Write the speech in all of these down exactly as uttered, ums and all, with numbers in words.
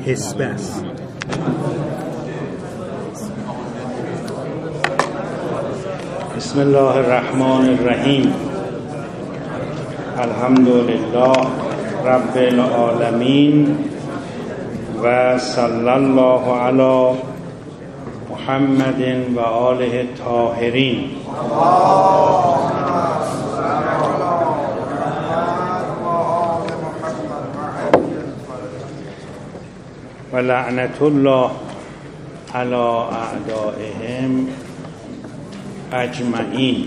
حسبه است. بسم الله الرحمن الرحیم. الحمد لله رب العالمین و صلی الله علی محمد و آله الطاهرین. و لعنت الله علی اعدائهم اجمعین.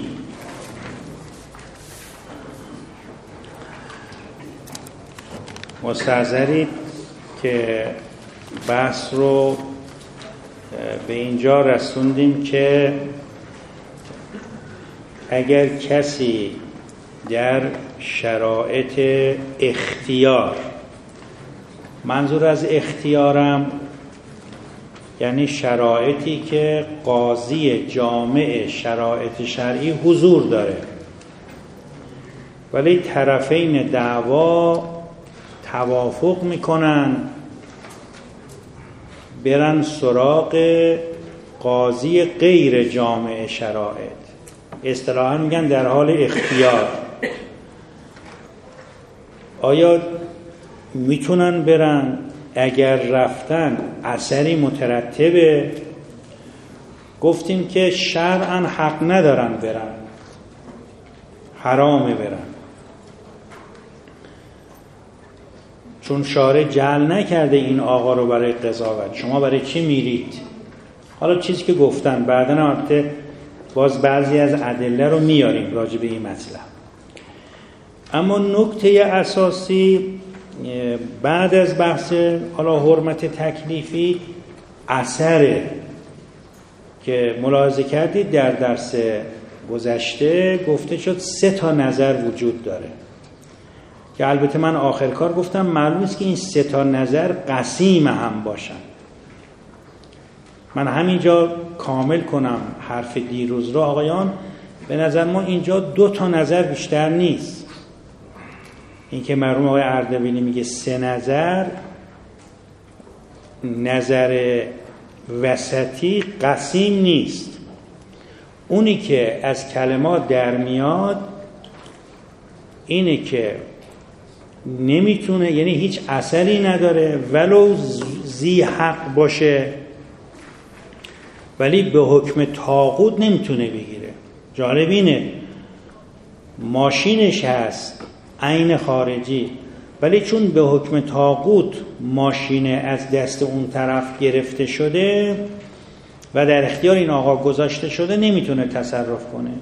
مستحضرید که بحث رو به اینجا رسوندیم که اگر کسی در شرایط اختیار، منظور از اختیارم یعنی شرایطی که قاضی جامع شرایط شرعی حضور داره ولی طرفین دعوا توافق میکنن برن سراغ قاضی غیر جامع شرایط، اصطلاحاً میگن در حال اختیار، آیا میتونن برن؟ اگر رفتن اثری مترتبه؟ گفتیم که شرعاً حق ندارن برن، حرامه برن، چون شارع جعل نکرده این آقا رو برای قضاوت. شما برای چی میرید؟ حالا چیزی که گفتن بعداً البته باز بعضی از ادله رو میاریم راجع به این مطلب. اما نکته اساسی بعد از بحث حالا حرمت تکلیفی اثره که ملاحظه کردید در درس گذشته گفته شد سه تا نظر وجود داره که البته من آخر کار گفتم معلوم است که این سه تا نظر قسیم هم باشن. من همینجا کامل کنم حرف دیروز رو آقایان، به نظر ما اینجا دو تا نظر بیشتر نیست. این که مرحوم آقای اردبیلی میگه سه نظر، نظر وسطی قسیم نیست. اونی که از کلمات در میاد اینه که نمیتونه، یعنی هیچ اثری نداره ولو ذی حق باشه، ولی به حکم طاغوت نمیتونه بگیره. جالب اینه ماشینش هست عین خارجی، ولی چون به حکم طاغوت ماشین از دست اون طرف گرفته شده و در اختیار این آقا گذاشته شده نمیتونه تصرف کنه.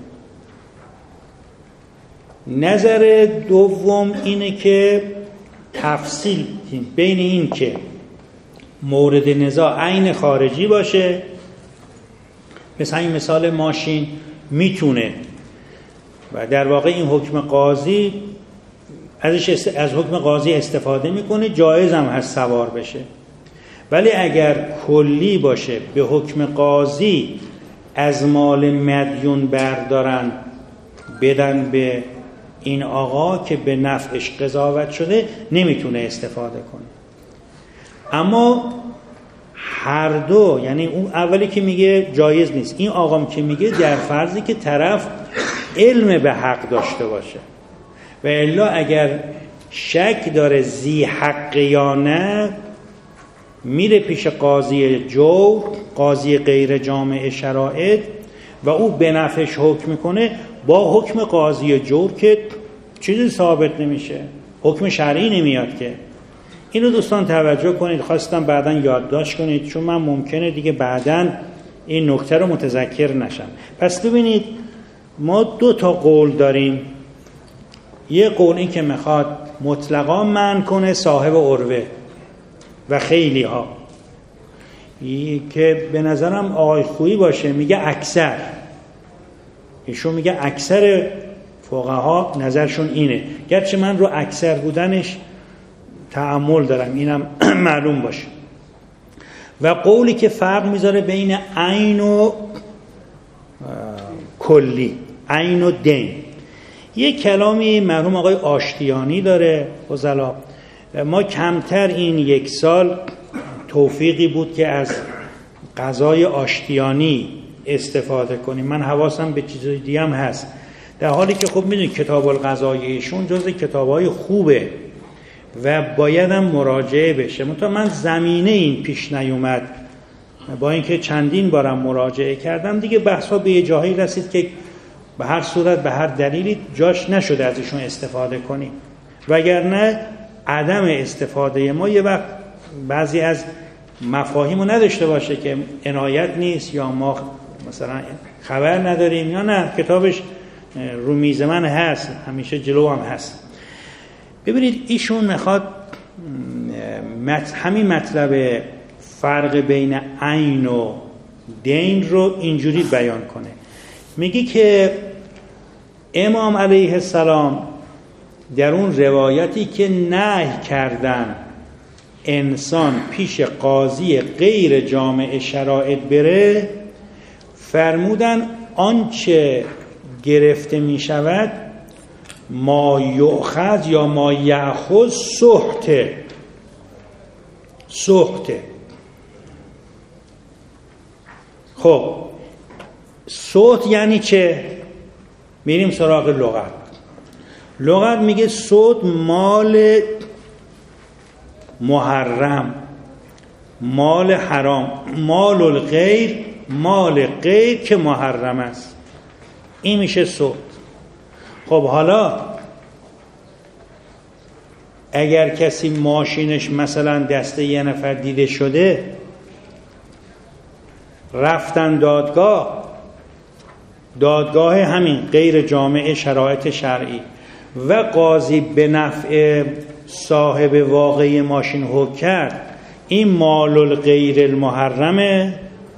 نظر دوم اینه که تفصیل بین این که مورد نزاع عین خارجی باشه، مثل این مثال ماشین میتونه و در واقع این حکم قاضی ازش از حکم قاضی استفاده میکنه، جایز هم هست سوار بشه. ولی اگر کلی باشه به حکم قاضی از مال مدیون بردارن بدن به این آقا که به نفعش قضاوت شده، نمیتونه استفاده کنه. اما هر دو، یعنی اون اولی که میگه جایز نیست، این آقام که میگه در فرضی که طرف علم به حق داشته باشه، و الا اگر شک داره ذی حق یا نه میره پیش قاضی جو، قاضی غیر جامع شرایط، و او به نفعش حکم میکنه. با حکم قاضی جور که چیزی ثابت نمیشه، حکم شرعی نمیاد که. اینو دوستان توجه کنید، خواستم بعداً یادداشت کنید چون من ممکنه دیگه بعداً این نکته رو متذکر نشم. پس ببینید ما دو تا قول داریم. یه قول این که میخواد مطلقاً منع کنه صاحب عروه و خیلی ها، که به نظرم آقای خویی باشه میگه اکثر، ایشون میگه اکثر فقها نظرشون اینه، گرچه من رو اکثر بودنش تأمل دارم، اینم معلوم باشه. و قولی که فرق میذاره بین عین و کلی، عین و دین. یه کلامی مرحوم آقای آشتیانی داره فضلا، ما کمتر این یک سال توفیقی بود که از غذای آشتیانی استفاده کنیم. من حواسم به چیزای دیگه هم هست، در حالی که خب میدونید کتاب الغذایشون جز کتاب‌های خوبه و باید هم مراجعه بشه. منتها من زمینه این پیش نیومد، با اینکه چندین بارم مراجعه کردم دیگه بحثا به یه جایی رسید که به هر صورت به هر دلیلی جاش نشده ازشون استفاده کنیم، وگرنه عدم استفاده ما یه وقت بعضی از مفاهیمو نداشته باشه که عنایت نیست یا ما مثلا خبر نداریم یا نه، کتابش رو میز من هست، همیشه جلو هم هست. ببینید ایشون میخواد همین مطلب فرق بین عین و دین رو اینجوری بیان کنه. میگی که امام علیه السلام در اون روایتی که نهی کردن انسان پیش قاضی غیر جامع شرایط بره، فرمودن آنچه گرفته می شود ما یؤخذ یا ما یأخذ سحته. سحته خب سحت یعنی چه؟ میریم سراغ لغت. لغت میگه سحت مال محرم، مال حرام، مال الغیر، مال غیر که محرم است، این میشه سحت. خب حالا اگر کسی ماشینش مثلا دست یه نفر دیده شده، رفتن دادگاه، دادگاه همین غیر جامع شرایط شرعی و قاضی به نفع صاحب واقعی ماشین حکم کرد این مال الغیر المحرمه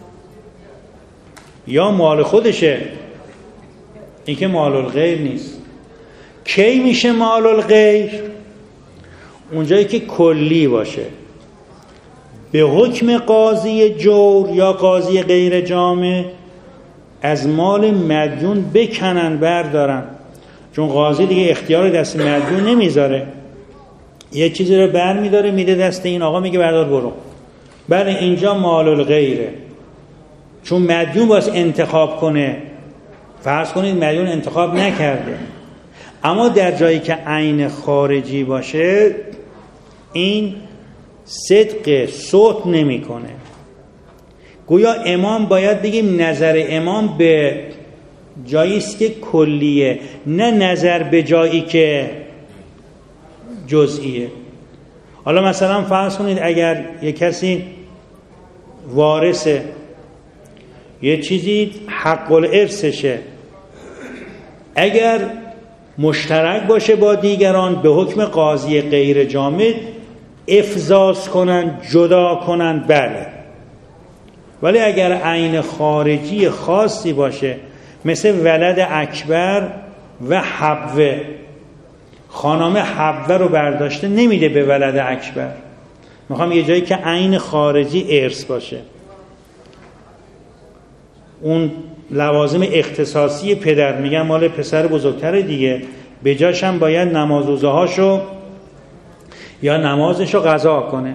یا مال خودشه، این که مال الغیر نیست. کی میشه مال الغیر؟ اونجایی که کلی باشه، به حکم قاضی جور یا قاضی غیر جامع از مال مدیون بکنن بردارن، چون قاضی دیگه اختیار دست مدیون نمیذاره، یه چیزی رو بر میداره میده دست این آقا، میگه بردار برو. بله اینجا مال الغیره، چون مدیون باید انتخاب کنه. فرض کنید مدیون انتخاب نکرده، اما در جایی که عین خارجی باشه این صدق صوت نمی کنه. گویا امام باید بگیم نظر امام به جایی است که کلیه، نه نظر به جایی که جزئیه. حالا مثلا فرض کنید اگر یک کسی وارثه، یه چیزی حق الارثشه، اگر مشترک باشه با دیگران به حکم قاضی غیر جامع افزاز کنن، جدا کنن، بله. ولی اگر عین خارجی خاصی باشه مثل ولد اکبر و حبوه، خانم حبوه رو برداشته نمیده به ولد اکبر، میخوام یه جایی که عین خارجی ارث باشه، اون لوازم اختصاصی پدر میگن مال پسر بزرگتر دیگه، به جاش هم باید نمازوزه هاشو یا نمازشو قضا کنه،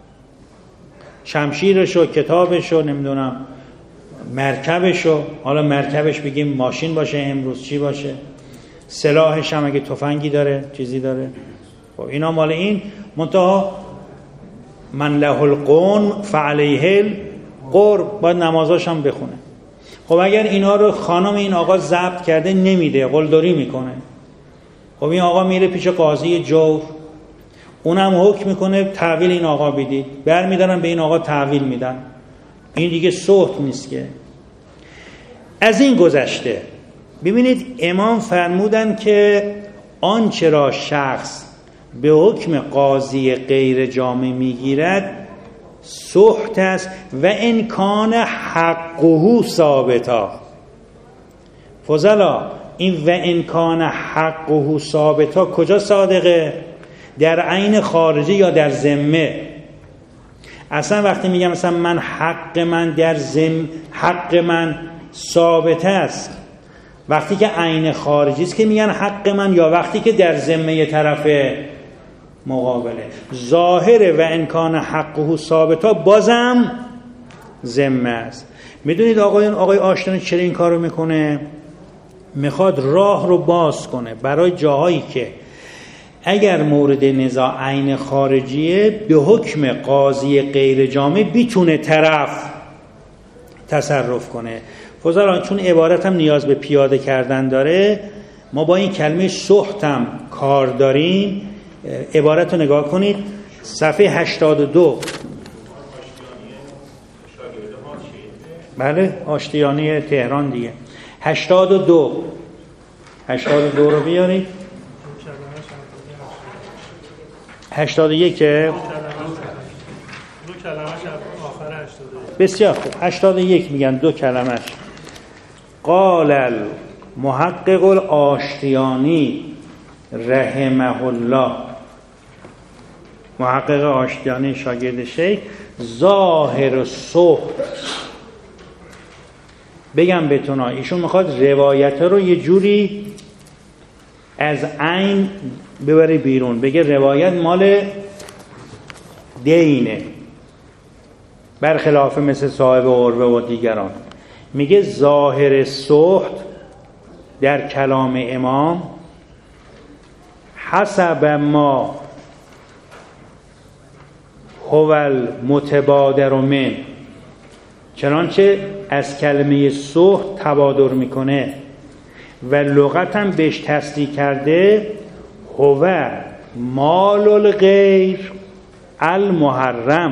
شمشیرشو، کتابشو، نمیدونم مرکبشو، حالا مرکبش بگیم ماشین باشه امروز، چی باشه، سلاحش هم اگه تفنگی داره چیزی داره، خب اینا مال این. منتها من له القون فعلیه القرب، باید نمازاش هم بخونه. خب اگر اینا رو خانم این آقا ضبط کرده نمیده، قلدری میکنه، خب این آقا میره پیش قاضی جور، اونم حکم میکنه تحویل این آقا بدید، برمیدارن به این آقا تحویل میدن، این دیگه سحت نیست که. از این گذشته ببینید امام فرمودن که آنچه را شخص به حکم قاضی غیر جامع میگیرد سحت است و انکان حقه ثابتا. فضلا این و انکان حقه ثابتا کجا صادقه؟ در عین خارجی یا در ذمه؟ اصلا وقتی میگم مثلا من حق من در ذمه، حق من ثابت است وقتی که عین خارجی است که میگن حق من، یا وقتی که در ذمه طرف مقابله. ظاهره و امکان حقه ثابتا بازم ذمه است. میدونید آقایون آقای آشتیانی چرا این کارو میکنه؟ میخواد راه رو باز کنه برای جاهایی که اگر مورد نزاع عین خارجیه به حکم قاضی غیر جامع بیتونه طرف تصرف کنه. فضلان چون عبارت هم نیاز به پیاده کردن داره، ما با این کلمه سخط هم کار داریم. عبارت رو نگاه کنید صفحه هشتاد و دو. بله آشتیانی تهران دیگه. هشتاد و دو هشتاد و دو رو بیارید. هشتاد و یک بسیار خوب. هشتاد و یک میگن دو کلمش. قال المحقق الآشتیانی رحمه الله، محقق آشتیانی شاگرد شیخ، ظاهر سخط. بگم بهتون ایشون میخواد روایت رو یه جوری از عین ببره بیرون، بگه روایت مال دینه برخلاف مثل صاحب عروه و دیگران. میگه ظاهر سخط در کلام امام حسب ما هو المتبادر من، چنانچه از کلمه سخط تبادر میکنه و لغت هم بهش تصدیق کرده، هو مال الغیر المحرم.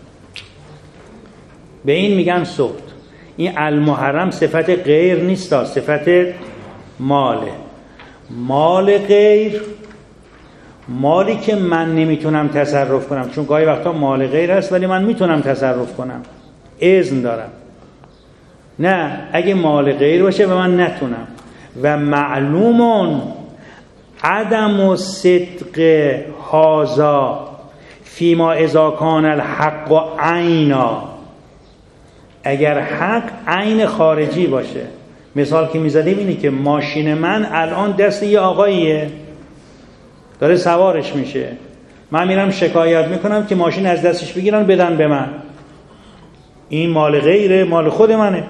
به این میگن سخط. این المحرم صفت غیر نیست، صفت ماله. مال غیر مالی که من نمیتونم تصرف کنم، چون گاهی وقتا مال غیر هست ولی من میتونم تصرف کنم، اذن دارم. نه اگه مال غیر باشه و من نتونم. و معلومون عدم صدق هذا فیما اذا کان الحق عینا، اگر حق عین خارجی باشه. مثال که میزدیم اینه که ماشین من الان دست یه آقاییه داره سوارش میشه، من میرم شکایت میکنم که ماشین از دستش بگیرن بدن به من، این مال غیره، مال خود منه.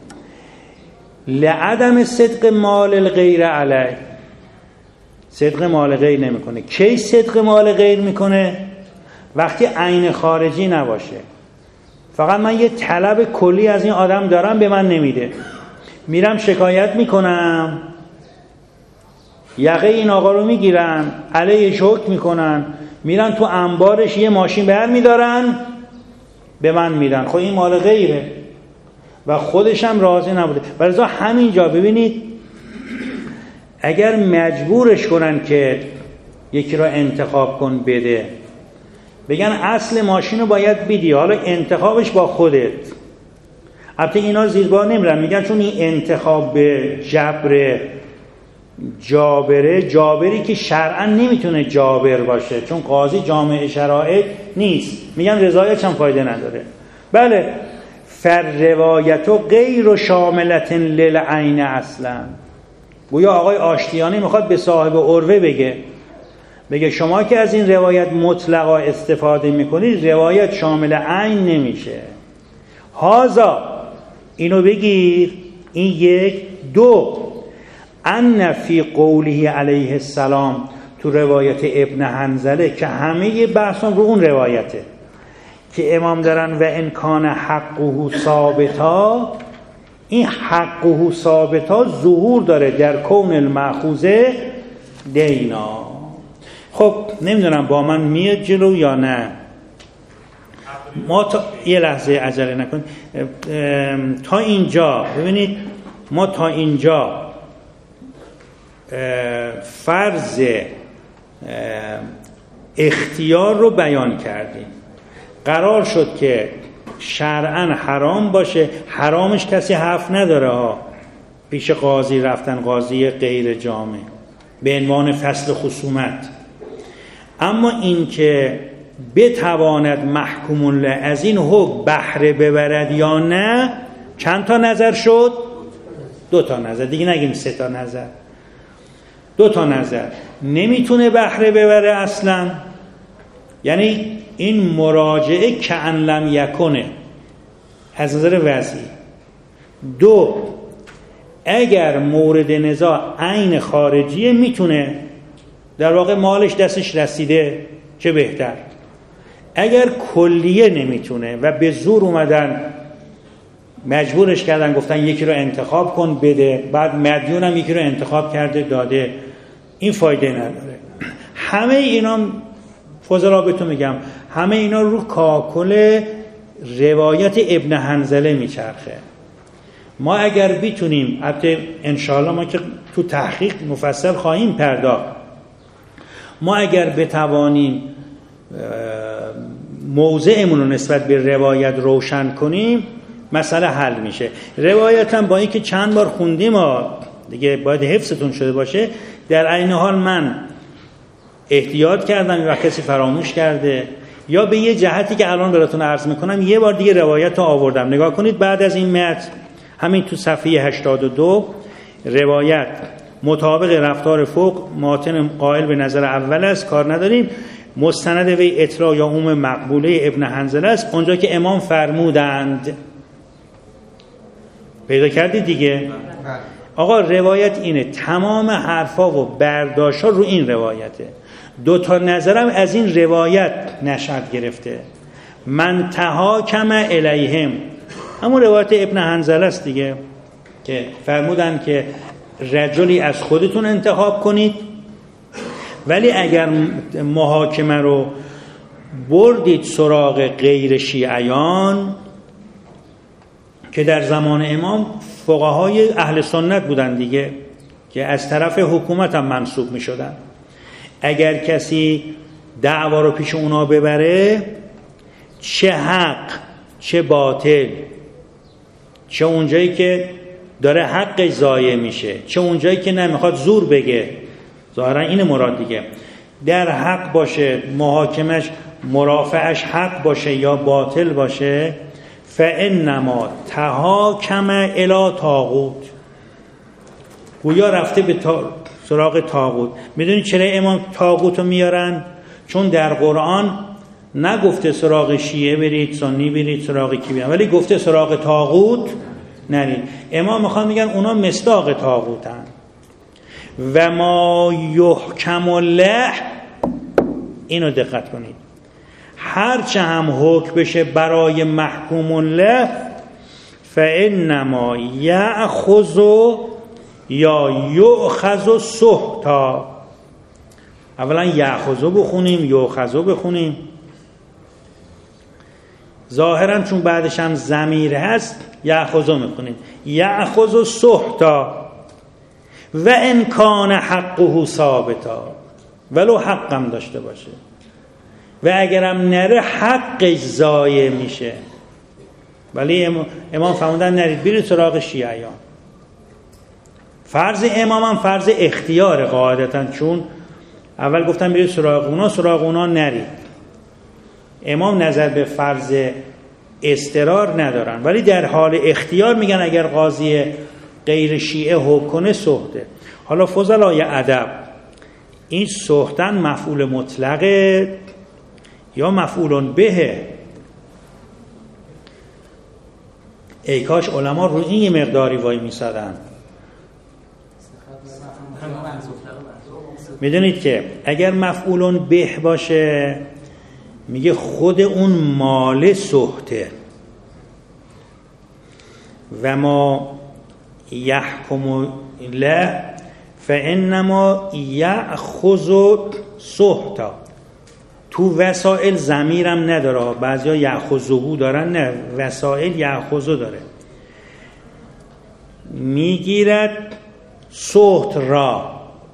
لعدم صدق مال الغیر علی، صدق مال غیر نمیکنه. کی صدق مال غیر میکنه؟ وقتی عین خارجی نباشه. فقط من یه طلب کلی از این آدم دارم به من نمیده، میرم شکایت میکنم، یقه این آقا رو میگیرن، علیهش حکم میکنن، میرن تو انبارش یه ماشین بر میدارن به من میدن. خب این مال غیره و خودش هم راضی نبوده. ولذا همینجا ببینید اگر مجبورش کنن که یکی رو انتخاب کن بده، بگن اصل ماشین رو باید بدی، حالا انتخابش با خودت. البته اینا زیربار نمیرن، میگن چون این انتخاب به جبر جابره، جابری که شرعا نمیتونه جابر باشه چون قاضی جامع شرایط نیست، میگن رضایتش هم فایده نداره. بله فالروایت غیر شاملة للعین اصلا. گویا آقای آشتیانی میخواد به صاحب عروه بگه بگه شما که از این روایت مطلقا استفاده میکنید، روایت شامل عین نمیشه. هازا اینو بگیر. این یک. دو، ان فی قوله علیه السلام، تو روایت ابن حنظله که همه بحثون رو اون روایته که امام دارن و ان کان حقه ثابتا، این حقه ثابتا ظهور داره در کون المأخوذه دینا. خب نمیدونم با من میاد جلو یا نه. ما تا یه لحظه عجله نکنید. تا اینجا ببینید، ما تا اینجا فرض اختیار رو بیان کردیم. قرار شد که شرعاً حرام باشه، حرامش کسی حرف نداره ها، پیش قاضی رفتن، قاضی غیر جامع به عنوان فصل خصومت. اما این که بتواند محکوم له از این حکم بهره ببرد یا نه، چند تا نظر شد؟ دو تا نظر، دیگه نگیم سه تا نظر، دو تا نظر. نمیتونه بهره ببره اصلا، یعنی این مراجعه کأن لم یکنه از نظر وضعی. دو، اگر مورد نزاع عین خارجیه میتونه در واقع مالش دستش رسیده، چه بهتر. اگر کلیه نمیتونه و به زور اومدن مجبورش کردن گفتن یکی رو انتخاب کن بده، بعد مدیون هم یکی رو انتخاب کرده داده، این فایده نداره. همه اینا فضلا بهتون میگم همه اینا رو کاکل روایت ابن حنظله میچرخه. ما اگر بتونیم، البته انشاءالله ما که تو تحقیق مفصل خواهیم پرداخت، ما اگر بتوانیم موضعمون رو نسبت به روایت روشن کنیم مسئله حل میشه. روایت هم با اینکه چند بار خوندیم دیگه باید حفظتون شده باشه، در عین حال من احتیاط کردم و کسی فراموش کرده یا به یه جهتی که الان براتون عرض میکنم یه بار دیگه روایت رو آوردم. نگاه کنید بعد از این متن همین تو صفحه هشتاد و دو روایت مطابق رفتار فوق ماتن قائل به نظر اول است، کار نداریم، مستند وی اطلاع یا عموم مقبوله ابن حنظله است، اونجا که امام فرمودند. پیدا کردید دیگه؟ آقا روایت اینه، تمام حرفا و برداشت‌ها رو این روایته. دو تا نظرم از این روایت نشأت گرفته. من تحاکم الیهم، همون روایت ابن حنظله است دیگه که فرمودن که رجلی از خودتون انتخاب کنید، ولی اگر محاکمه رو بردید سراغ غیر شیعیان که در زمان امام فقهای اهل سنت بودن دیگه که از طرف حکومت هم منصوب می شدن، اگر کسی دعوا رو پیش اونا ببره، چه حق چه باطل، چه اونجایی که داره حقش ضایع میشه چه اونجایی که نمیخواد زور بگه، ظاهرا این مراد دیگه، در حق باشه محاکمش مرافعش حق باشه یا باطل باشه، فانما تحاکم الی طاغوت، گویا رفته به تا... سراغ طاغوت. میدونید چرا امام طاغوت رو میارن؟ چون در قرآن نگفته سراغ شیعه برید، سنی برید، سراغ کی برید، ولی گفته سراغ طاغوت نرید. امام میخوان میگن اونا مصداق طاغوتن. و ما یحکم الله، اینو دقت کنید، هرچه هم حکم بشه برای محکوم الله، فانما یأخذ یا یؤخذ سحتا. اولا یأخذ بخونیم یؤخذ بخونیم، ظاهرا چون بعدش هم ضمیر هست یأخذ میخونیم، یأخذ سحتا و ان کان حقه ثابتا، ولو حقم داشته باشه، و اگرم نره حقش ضایع میشه. ولی امام فرمودن نرید برید سراغ شیعیان. فرض امام هم فرض اختیار قاعدتا، چون اول گفتن برید سراغ اونا، سراغ اونا نرید. امام نظر به فرض اضطرار ندارن، ولی در حال اختیار میگن اگر قاضی غیر شیعه حکم کنه سحته. حالا فضلای ادب، این سحتن مفعول مطلقه یا مفعول به؟ ای کاش علما رو این یه مقداری وای میسادن. میدونید که اگر مفعول به باشه میگه خود اون مال سحته. و ما یحکم له فانما یأخذ سحتا. تو وسائل ضمیرم نداره، بعضیا یأخذه دارن، نه وسائل یأخذ داره. میگیرد سحت را.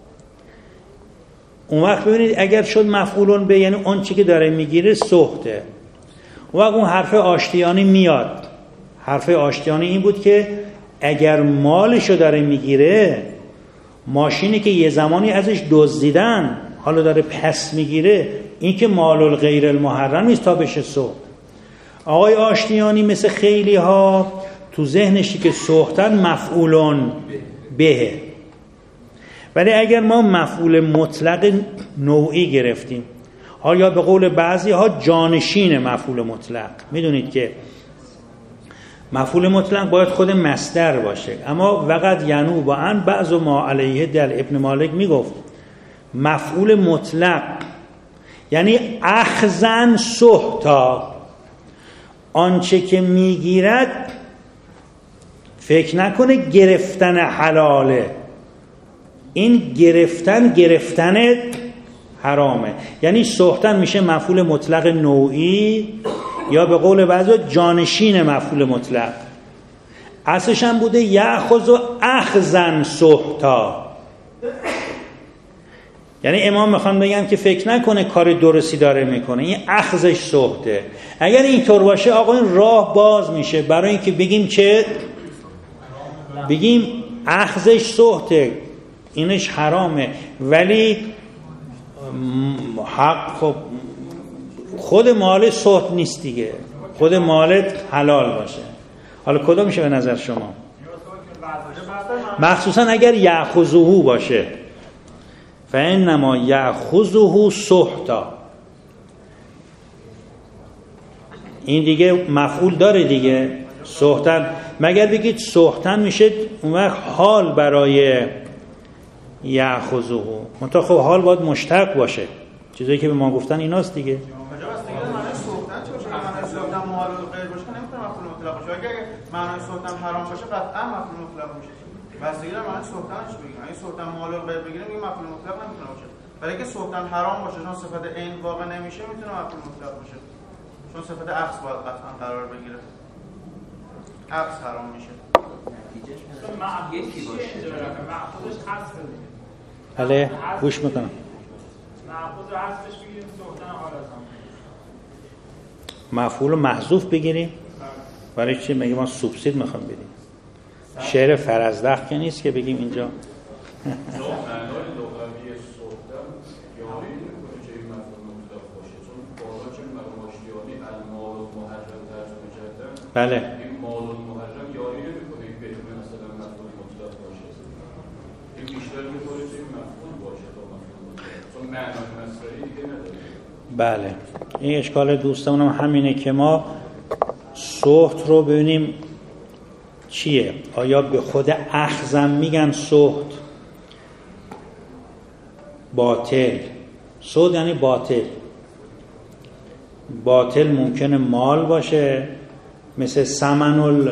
اون وقت ببینید اگر شد مفعولون به، یعنی اون چی که داره میگیره سحته، اون وقت اون حرف آشتیانی میاد. حرف آشتیانی این بود که اگر مالشو داره میگیره، ماشینی که یه زمانی ازش دزدیدن حالا داره پس میگیره، این که مال الغیر المحرم نیست تا بشه سحت. آقای آشتیانی مثل خیلی ها تو ذهنشی که سحتن مفعولون به، ولی اگر ما مفعول مطلق نوعی گرفتیم، یا به قول بعضی ها جانشین مفعول مطلق. میدونید که مفعول مطلق باید خود مصدر باشه، اما وقت ینوب و ان بعض ما علیه در ابن مالک میگفت مفعول مطلق یعنی اخذن سحتا، آنچه که میگیرد فکر نکنه گرفتن حلاله، این گرفتن گرفتن حرامه. یعنی سحتن میشه مفعول مطلق نوعی یا به قول بعضی جانشین مفعول مطلق. اصلش هم بوده یأخذ و اخذن سحتا، یعنی امام میخوان بگم که فکر نکنه کار درستی داره میکنه، این اخذش سحته. اگر اینطور باشه آقا این راه باز میشه برای اینکه بگیم چه بگیم اخذش سحته، اینش حرامه، ولی حق خب خود مال سحت نیست دیگه، خود مالت حلال باشه. حالا کدوم میشه به نظر شما؟ مخصوصا اگر یأخذه باشه، فإنما یأخذه سحتا، این دیگه مفعول داره دیگه. سحتن مگر بگید سحتن میشه اون وقت حال برای یأخذه، منتها خب حال باید مشتق باشه، چیزایی که به ما گفتن ایناست دیگه. معنی سلطان حرام باشه قطعا مفعول مطلق میشه. بستگی داره معنی سلطانش بگیم. اگه سلطان مال رو غیر بگیریم این مفعول مطلق نمیتونه باشه. ولی اگه سلطان حرام باشه چون صفت عین واقع نمیشه میتونه مفعول مطلق باشه. چون صفت عکس باید قطعا قرار بگیره. عکس حرام میشه. چون معبود یکی باشه. معبودش خاص دیگه. بله گوش میکنم. معبود رو حذفش بگیریم سلطان حال ازم. مفعول محذوف بگیریم. برای چی؟ مگه ما سوبسید میخوام بدیم؟ شعر فرزدق که نیست که بگیم اینجا بله بله این اشکال دوستمون هم همینه که ما سحت رو ببینیم چیه. آیا به خود اخذم میگن سحت؟ باطل. سحت یعنی باطل. باطل ممکنه مال باشه، مثل ثمن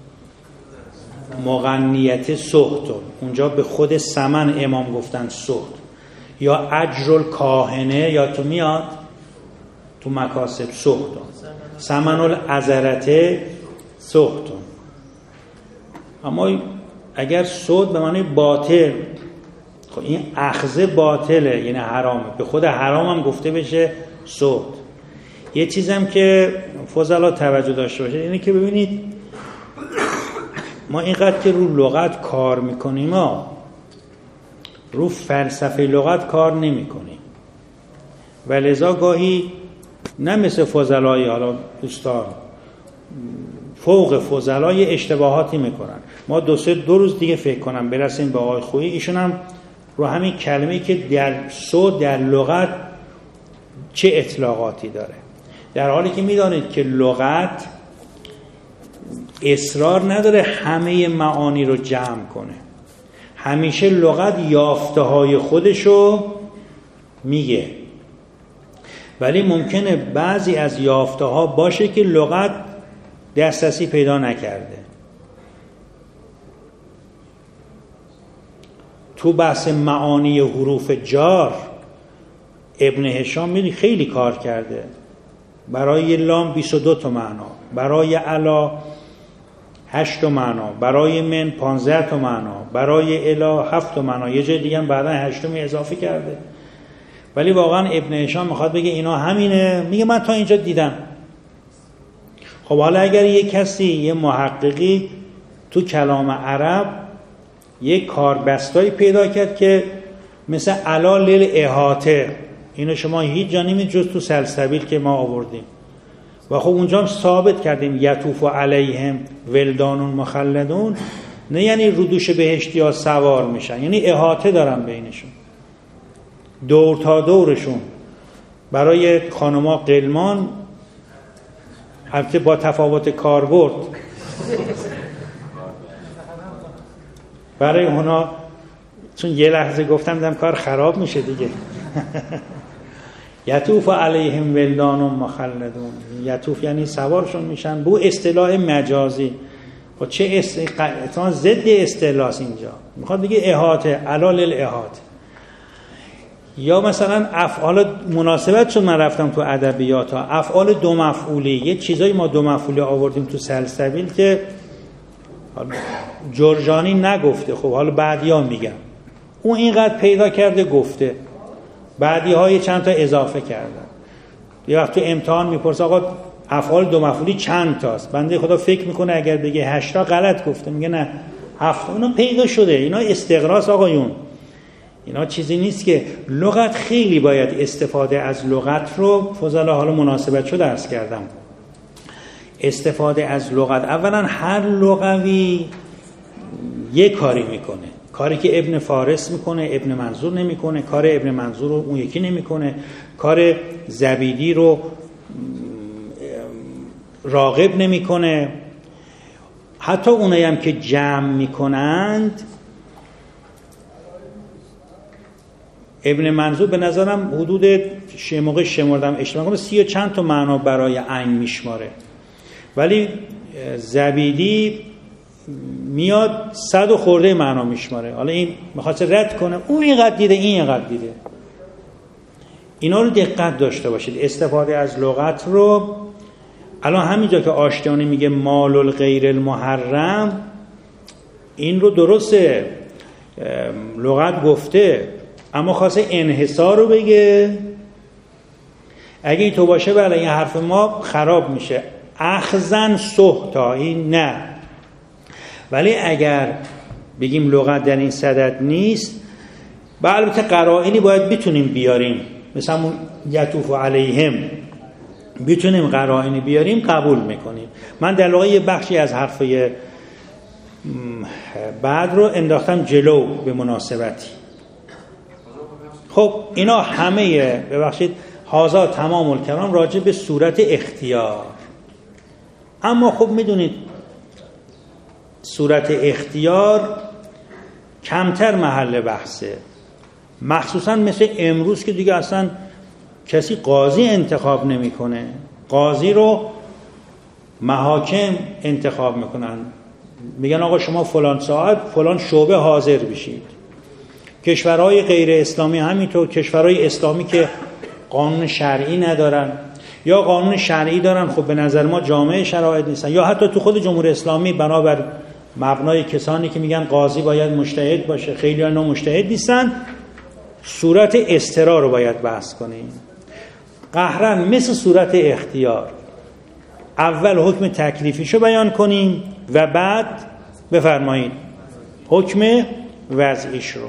المغنیت سحت، اونجا به خود ثمن امام گفتن سحت. یا اجر الکاهنه یا تو میاد تو مکاسب سحت، ثمن العذرته سحت. اما اگر سود به معنی باطل، خب این اخذ باطله یعنی حرامه، به خود حرام هم گفته بشه سود. یه چیزم که فضلا توجه داشته باشه اینه که ببینید ما اینقدر که رو لغت کار میکنیم ما رو فلسفه لغت کار نمی کنیم و لذا گاهی نه مثل فضلای حالا دوستان فوق فضلای اشتباهاتی میکنن. ما دو سه دو روز دیگه فکر کنم برسیم به آقای خویی، ایشون هم رو همین کلمه‌ای که در صوت در لغت چه اطلاقاتی داره، در حالی که میدانید که لغت اصرار نداره همه معانی رو جمع کنه، همیشه لغت یافته های خودشو میگه، ولی ممکنه بعضی از یافته ها باشه که لغت دسترسی پیدا نکرده. تو بحث معانی حروف جار ابن هشام میدونی خیلی کار کرده. برای لام بیست و دو تا معنا، برای علا هشت تا معنا، برای من پانزده تا معنا، برای الا هفت تا معنا، یه جای دیگه هم بعدا هشتمی اضافه کرده. ولی واقعا ابن هشام میخواد بگه اینا همینه، میگه من تا اینجا دیدم. خب حالا اگر یه کسی یه محققی تو کلام عرب یه کاربستایی پیدا کرد که مثل علا لیل احاطه، اینو شما هیچ جا نمید جز تو سلسبیل که ما آوردیم و خب اونجا هم ثابت کردیم یطوف علیهم ولدان مخلدون، نه یعنی رودوش بهشتی ها سوار میشن، یعنی احاطه دارن بینشون، دور تا دورشون برای خانوما قلمان، البته با تفاوت کاربرد، برای اونا چون یه لحظه گفتم دیدم کار خراب میشه دیگه. یطوف علیهم ولدان مخلدون، یطوف یعنی سوارشون میشن. بو اصطلاح مجازی و چه اصطلاح ضد اصطلاح اینجا میخواد بگه احاطه، علال الاحاطه. یا مثلا افعال مناسبت، چون من رفتم تو ادبیات ها، افعال دو مفعولی، یه چیزایی ما دو مفعولی آوردیم تو سلسبیل که جرجانی نگفته، خب حالا بعدیا میگم اون اینقدر پیدا کرده گفته، بعدی های چند تا اضافه کردن. یه وقت تو امتحان میپرسه آقا افعال دو مفعولی چند تاست، بنده خدا فکر میکنه اگر بگه هشتا غلط گفته، میگه نه هفت. اونا پیدا شده، اینا استقراص آقایون، اینا چیزی نیست که لغت. خیلی باید استفاده از لغت رو فضلا، حالا مناسبت شو درس کردم، استفاده از لغت. اولا هر لغوی یه کاری میکنه، کاری که ابن فارس میکنه ابن منظور نمیکنه، کار ابن منظور رو اون یکی نمیکنه، کار زبیدی رو راغب نمیکنه. حتی اونایی هم که جمع میکنند، ابن منظور به نظرم حدود موقع شمردم اشتباه کنم سی و چند تا معنا برای عین میشماره، ولی زبیدی میاد صد و خورده معنا میشماره. حالا این میخواست رد کنه اون اینقدر دیده این اینقدر دیده. اینا رو دقت داشته باشید، استفاده از لغت رو. الان همینجا که آشتیانی میگه مال الغیر المحرم، این رو درسته لغت گفته، اما خواسته انحصار رو بگه. اگه تو باشه بله این حرف ما خراب میشه. اخذن سهتا، این نه. ولی اگر بگیم لغت در این صدد نیست، با البته قرائنی باید بتونیم بیاریم، مثلا اون یطوف علیهم بتونیم قرائنی بیاریم قبول میکنیم. من در واقع یه بخشی از حرفای بعد رو انداختم جلو به مناسبتی. خب اینا همه ببخشید هازا تمام الکلام راجع به صورت اختیار. اما خب میدونید صورت اختیار کمتر محل بحثه، مخصوصا مثل امروز که دیگه اصلا کسی قاضی انتخاب نمیکنه، قاضی رو محاکم انتخاب میکنن، میگن آقا شما فلان ساعت فلان شعبه حاضر بشید. کشورهای غیر اسلامی همینطور، کشورهای اسلامی که قانون شرعی ندارن یا قانون شرعی دارن خب به نظر ما جامع شرایط نیستن، یا حتی تو خود جمهوری اسلامی بنابر مبنای کسانی که میگن قاضی باید مجتهد باشه، خیلی ها مجتهد نیستن، صورت استرا رو باید بحث کنیم. قهرن مثل صورت اختیار اول حکم تکلیفیشو بیان کنیم و بعد بفرمایید حکم وضعیش رو.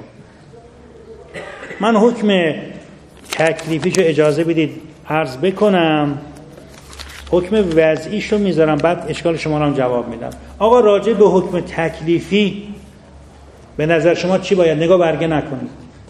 من حکم تکلیفیشو اجازه بدید عرض بکنم، حکم وضعیش رو میذارم بعد اشکال شما رو هم جواب میدم. آقا راجع به حکم تکلیفی به نظر شما چی باید؟ نگاه برگه نکنید.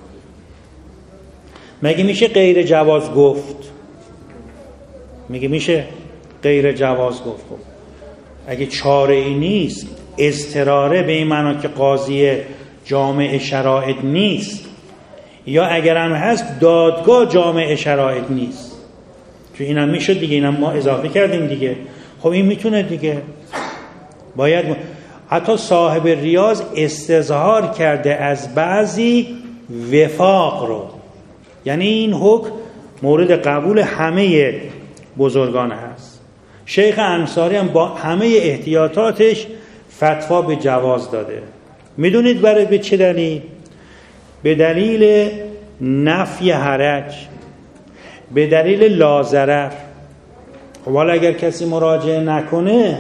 مگه میشه غیر جواز گفت؟ میگه میشه غیر جواز گفت. خب اگه چاره ای نیست، اضطراره به این معنا که قاضی جامع شرایط نیست، یا اگر هم هست دادگاه جامع شرایط نیست، چون اینم میشد دیگه، اینم ما اضافه کردیم دیگه. خب این میتونه دیگه باید م... حتی صاحب ریاض استظهار کرده از بعضی وفاق رو، یعنی این حکم مورد قبول همه بزرگان هست. شیخ انصاری هم با همه احتیاطاتش فتوا به جواز داده. میدونید برای به چه دلیل؟ به دلیل نفی حرج، به دلیل لازرر. خب حالا اگر کسی مراجعه نکنه،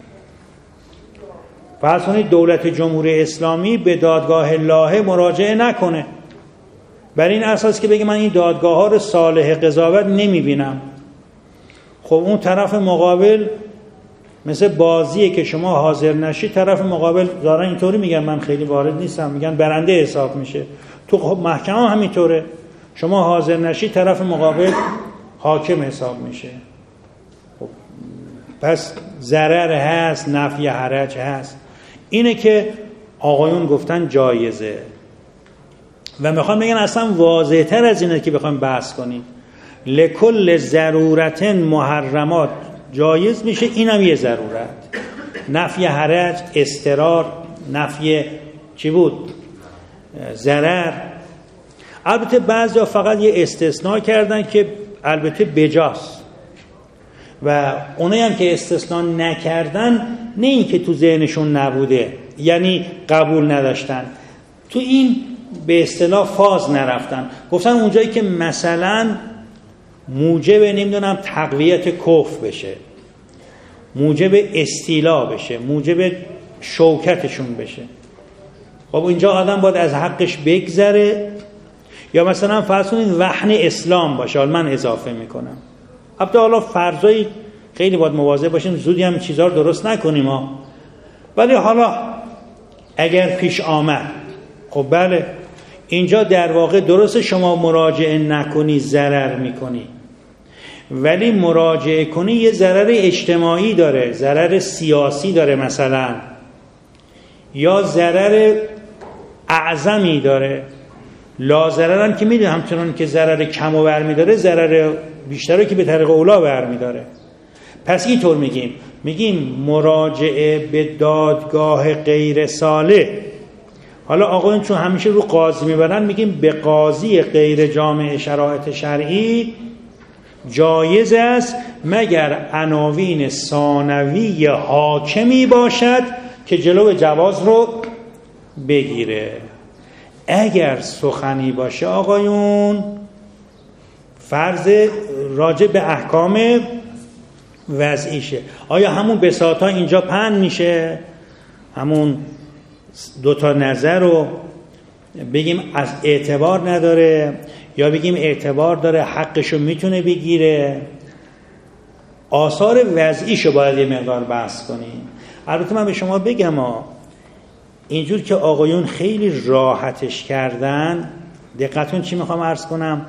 فرض کنید دولت جمهوری اسلامی به دادگاه لاهه مراجعه نکنه، بر این اساس که بگه من این دادگاه ها رو صالح قضاوت نمیبینم، خب اون طرف مقابل مثل بازیه که شما حاضر نشی، طرف مقابل دارن اینطوری میگن من خیلی وارد نیستم، میگن برنده حساب میشه. تو خب محکمه هم همینطوره، شما حاضر نشی طرف مقابل حاکم حساب میشه. خب پس ضرر هست، نفی حرج هست. اینه که آقایون گفتن جایزه و میخوام بگن اصلا واضح تر از اینه که بخوایم بحث کنیم. لکل ضرورت محرمات جایز میشه، اینم یه ضرورت. نفی حرج، اضطرار، نفی چی بود؟ ضرر. البته بعضیا فقط یه استثناء کردن که البته بجاست و اونایی هم که استثناء نکردن نه این که تو ذهنشون نبوده، یعنی قبول نداشتن، تو این به اصطلاح فاز نرفتن. گفتن اونجایی که مثلا موجب نمیدونم تقویت کفر بشه، موجب استیلا بشه، موجب شوکتشون بشه، خب اینجا آدم باید از حقش بگذره. یا مثلا فرض کنید وهن اسلام باشه، حالا من اضافه میکنم. البته حالا فرضای خیلی باید مواظب باشیم زودی هم چیزا رو درست نکنیم ها. ولی حالا اگر پیش آمد، خب بله اینجا در واقع درست شما مراجعه نکنی ضرر میکنی، ولی مراجعه کنی یه ضرر اجتماعی داره، ضرر سیاسی داره مثلا، یا ضرر اعظمی داره. لا ضرر هم که میدونه همچنان که ضرر کم و برمی داره، ضرر بیشتره که به طریق اولا برمی داره. پس اینطور میگیم میگیم مراجعه به دادگاه غیر صالح. حالا آقایون چون همیشه رو قاضی میبرن، میگیم به قاضی غیر جامع شرایط شرعی جایز است مگر عناوین ثانوی حاکمی باشد که جلو جواز رو بگیره. اگر سخنی باشه آقایون فرض راجع به احکام وضعیشه، آیا همون بساطا اینجا پهن میشه، همون دوتا نظر رو بگیم از اعتبار نداره یا بگیم اعتبار داره حقشو میتونه بگیره؟ آثار وضعیشو باید یه مقدار بحث کنیم. البته من به شما بگم ها، اینجور که آقایون خیلی راحتش کردن، دقتون چی میخوام عرض کنم،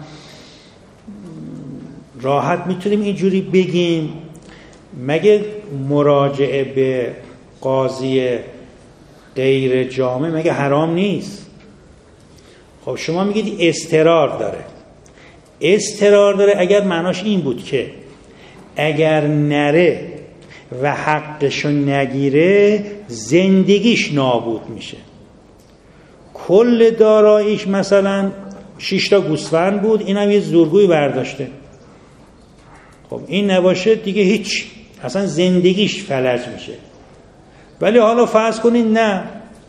راحت میتونیم اینجوری بگیم مگه مراجعه به قاضی غیر جامع مگه حرام نیست؟ خب شما میگید اضطرار داره. اضطرار داره اگر معناش این بود که اگر نره و حقشو نگیره زندگیش نابود میشه. کل داراییش مثلا شش تا گوسفند بود، اینم یه زورگوی برداشته، خب این نباشه دیگه هیچ، اصلا زندگیش فلج میشه. ولی حالا فرض کنید نه،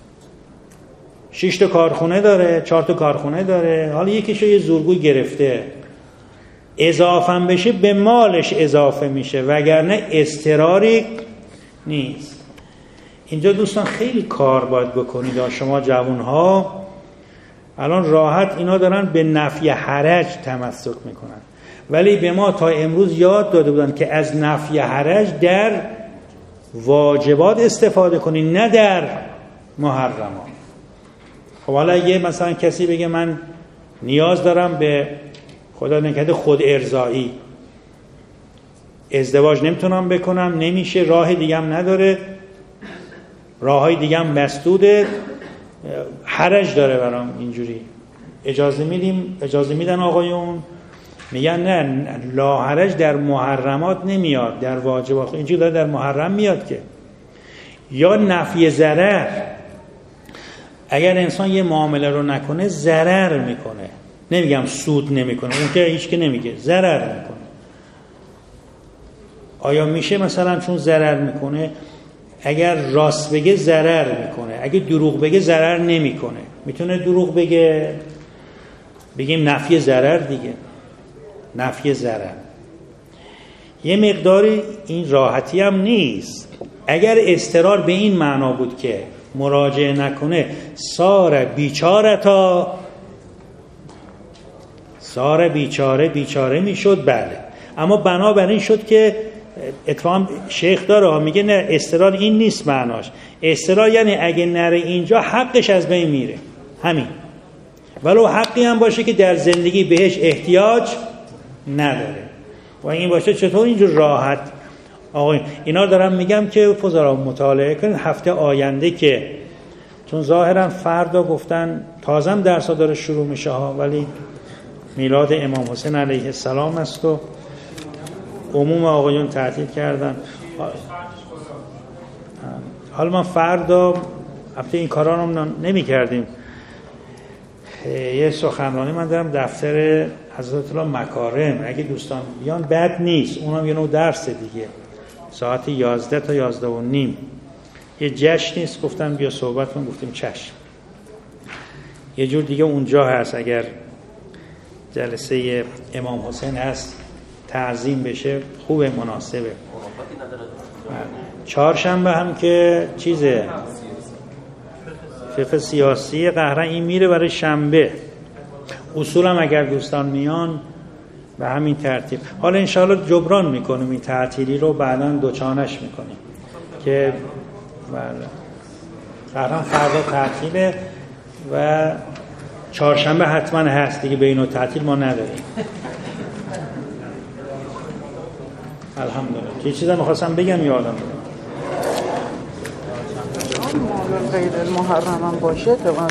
شش تا کارخونه داره، چهار تا کارخونه داره، حالا یکیشو یه زورگوی گرفته، اضافه بشه به مالش اضافه میشه، وگرنه اضطراری نیست. اینجا دوستان خیلی کار باید بکنید. شما جوانها الان راحت اینا دارن به نفی حرج تمسک میکنن، ولی به ما تا امروز یاد داده بودن که از نفی حرج در واجبات استفاده کنید، نه در محرمات. خب حالا یه مثلا کسی بگه من نیاز دارم به خدا نکرده خود ارضایی، ازدواج نمیتونم بکنم، نمیشه، راه دیگه هم نداره، راههای دیگه هم مسدوده، حرج داره برام اینجوری، اجازه میدیم؟ اجازه میدن آقایون؟ میگن نه، لا حرج در محرمات نمیاد، در واجبات اینجوری داره در محرم میاد که. یا نفی ضرر، اگر انسان یه معامله رو نکنه ضرر میکنه، نمیگم سود نمیکنه، اون که هیچ که نمیگه، ضرر میکنه. آیا میشه مثلا چون ضرر میکنه اگر راست بگه ضرر میکنه، اگه دروغ بگه ضرر نمیکنه؟ میتونه دروغ بگه، بگیم نفی ضرر دیگه، نفی ضرر. یه مقداری این راحتی هم نیست. اگر اضطرار به این معنا بود که مراجعه نکنه سار بیچارتا، سار بیچاره بیچاره میشد، بله، اما بنابراین شد که اتفاقا شیخ داره میگه نه، اضطرار این نیست معناش. اضطرار یعنی اگه نره اینجا حقش از بین میره، همین، ولو حقی هم باشه که در زندگی بهش احتیاج نداره. و این باشه چطور اینجور راحت آقای اینا دارم میگم که فضلا مطالعه کنید هفته آینده، که چون ظاهرا فردا گفتن تازم درسا داره شروع میشه ها، ولی میلاد امام حسین علیه السلام است و عموم آقایون تعطیل کردن. حالا ما فردا البته این کارا رو نمی کردیم، یه سخنرانی من دارم دفتر حضرت الله مکارم، اگه دوستان بیان بد نیست، اونم یه نوع درس دیگه، ساعت یازده تا یازده و نیم یه جشن نیست، گفتم بیا صحبت کن، گفتیم چشم. یه جور دیگه اونجا هست، اگر جلسه امام حسین هست تعظیم بشه خوبه، مناسبه. چهارشنبه هم که چیزه فقه سیاسی قهرن این میره برای شنبه، اصولا اگر دوستان میان به همین ترتیب. حالا انشاءالله جبران میکنیم این تعطیلی رو، بعدا دوچانش میکنیم که قهرن فردا تعطیله و چهارشنبه حتما هست دیگه، بین و تعطیل ما نداریم. الحمدلله. یه چیزا میخواستم بگم یادم غیر المحرم هم باشه طبعا